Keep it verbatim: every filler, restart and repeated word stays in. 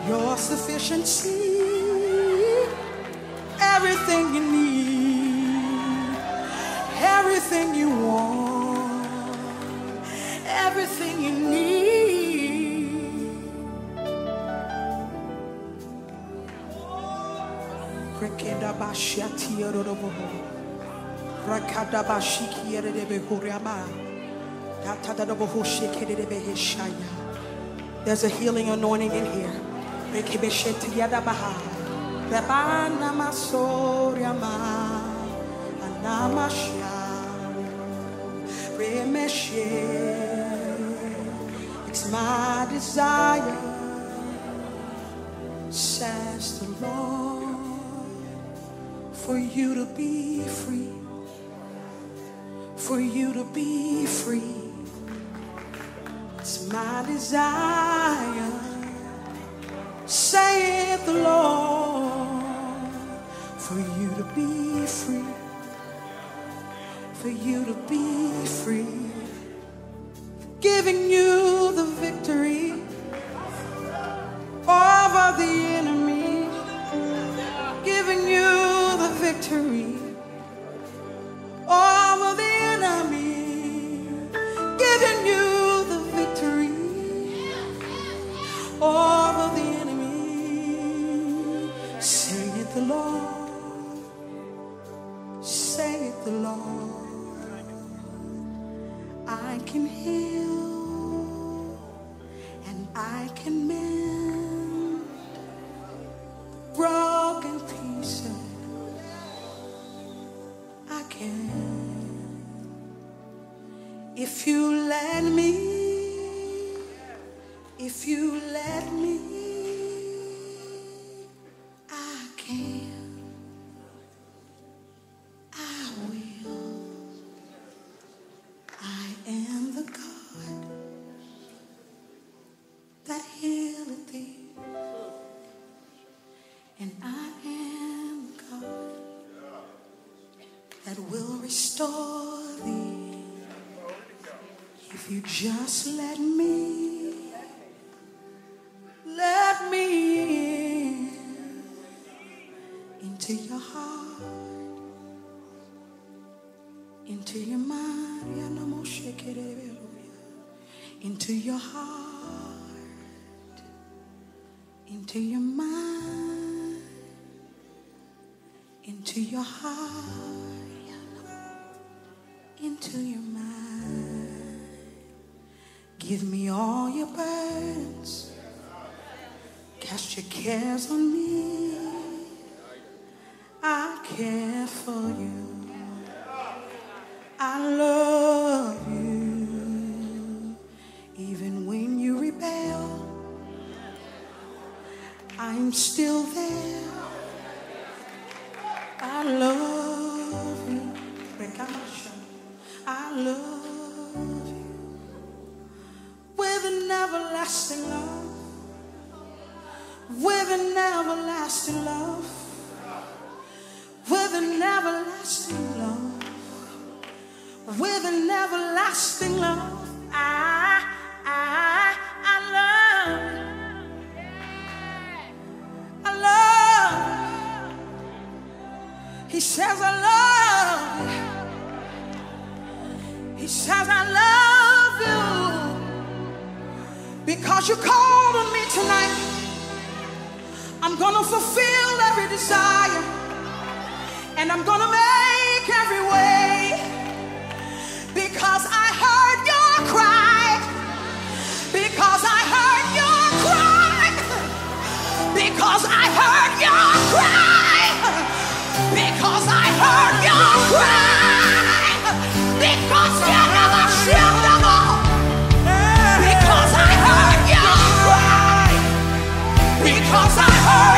Your sufficiency, everything you need, everything you want, everything you need. There's a healing anointing in here. It's my desire, says the Lord, for you to be free, for you to be free. It's my desire, saith the Lord, for you to be free, for you to be free, giving you the victory over the enemy, giving you the victory over the enemy, giving you over the enemy. Say it the Lord, say it the Lord. I can heal and I can mend broken pieces. I can, if you let me. If you let me, I can, I will. I am the God that healeth thee, and I am the God that will restore thee. If you just let me. Let me in into your heart, into your mind, into your heart, into your mind, into your heart, into your mind. Give me all your burdens. Cast your cares on me. I care for you. I love you. Even when you rebel, I'm still there. I love you. I love you. With an everlasting love. With an everlasting love, with an everlasting love, with an everlasting love, I, I, I love you. I love you. He says I love you. He says I love you because you called on me tonight. I'm gonna fulfill every desire, and I'm gonna make every way, because I heard your cry, because I heard your cry, because I heard your cry, because I heard your cry, because you never shall never, because I heard your cry, because I heard